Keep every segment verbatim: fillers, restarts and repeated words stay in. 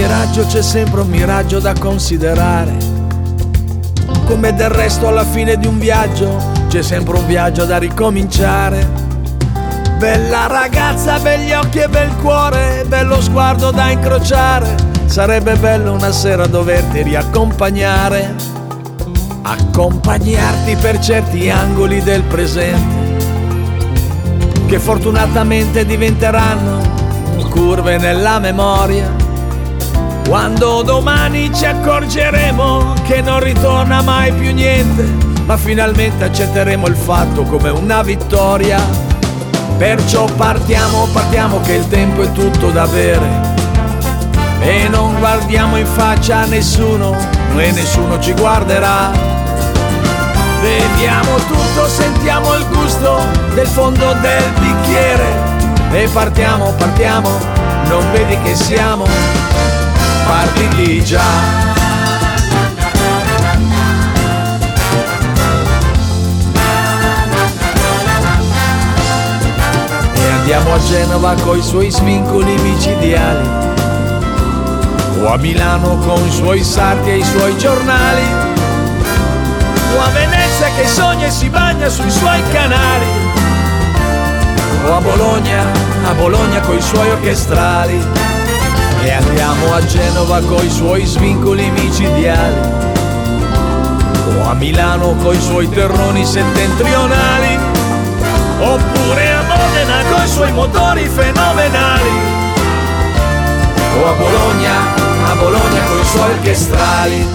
miraggio c'è sempre un miraggio da considerare, come del resto alla fine di un viaggio c'è sempre un viaggio da ricominciare. Bella ragazza, begli occhi e bel cuore, bello sguardo da incrociare, sarebbe bello una sera doverti riaccompagnare, accompagnarti per certi angoli del presente che fortunatamente diventeranno curve nella memoria, quando domani ci accorgeremo che non ritorna mai più niente, ma finalmente accetteremo il fatto come una vittoria. Perciò partiamo, partiamo che il tempo è tutto da bere, e non guardiamo in faccia a nessuno e nessuno ci guarderà. Beviamo tutto, sentiamo il gusto del fondo del bicchiere e partiamo, partiamo, non vedi che siamo partiti già. E andiamo a Genova coi suoi svincoli micidiali, o a Milano con i suoi sarti e i suoi giornali, o a Venezia che sogna e si bagna sui suoi canali, o a Bologna, a Bologna coi suoi orchestrali. E andiamo a Genova coi suoi svincoli micidiali, o a Milano coi suoi terroni settentrionali, oppure a Modena coi suoi motori fenomenali, o a Bologna, a Bologna coi suoi orchestrali.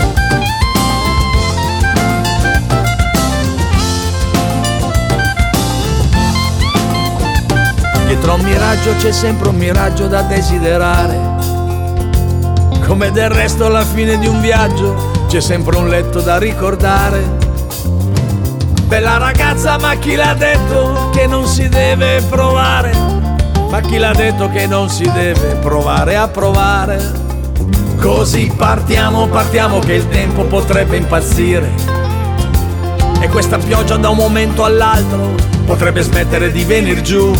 Dietro a un miraggio c'è sempre un miraggio da desiderare, come del resto alla fine di un viaggio c'è sempre un letto da ricordare. Bella ragazza, ma chi l'ha detto che non si deve provare? Ma chi l'ha detto che non si deve provare a provare? Così partiamo, partiamo che il tempo potrebbe impazzire, e questa pioggia da un momento all'altro potrebbe smettere di venir giù,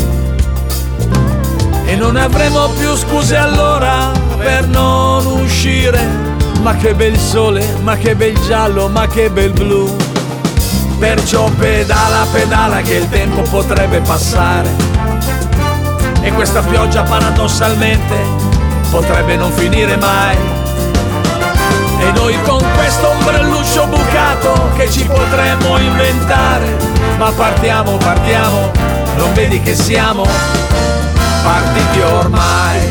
e non avremo più scuse allora per non uscire. Ma che bel sole, ma che bel giallo, ma che bel blu. Perciò pedala, pedala che il tempo potrebbe passare, e questa pioggia paradossalmente potrebbe non finire mai. E noi con questo ombrelluccio bucato che ci potremmo inventare, ma partiamo, partiamo, non vedi che siamo partiti ormai.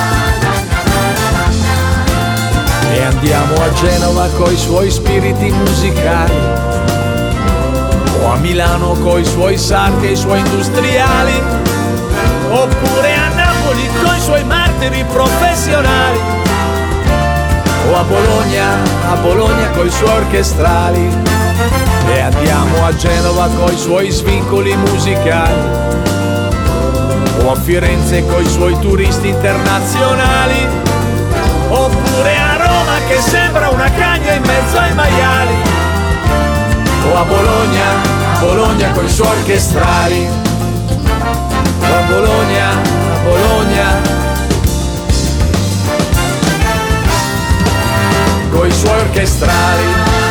E andiamo a Genova coi suoi spiriti musicali, o a Milano coi suoi sarti e i suoi industriali, oppure a Napoli coi suoi martiri professionali, o a Bologna, a Bologna coi suoi orchestrali. E andiamo a Genova coi suoi svincoli musicali, o a Firenze coi suoi turisti internazionali, oppure a Roma che sembra una cagna in mezzo ai maiali, o a Bologna, a Bologna coi suoi orchestrali, o a Bologna, a Bologna coi suoi orchestrali.